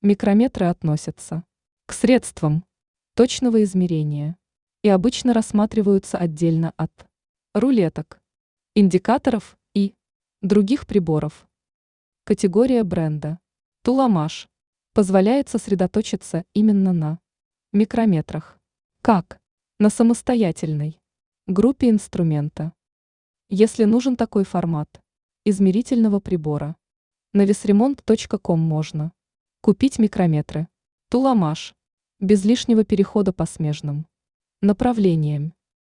Микрометры относятся к средствам точного измерения и обычно рассматриваются отдельно от рулеток, индикаторов и других приборов. Категория бренда Туламаш позволяет сосредоточиться именно на микрометрах, как на самостоятельной группе инструмента. Если нужен такой формат измерительного прибора, на весремонт.ком можно купить микрометры Туламаш без лишнего перехода по смежным направлениям.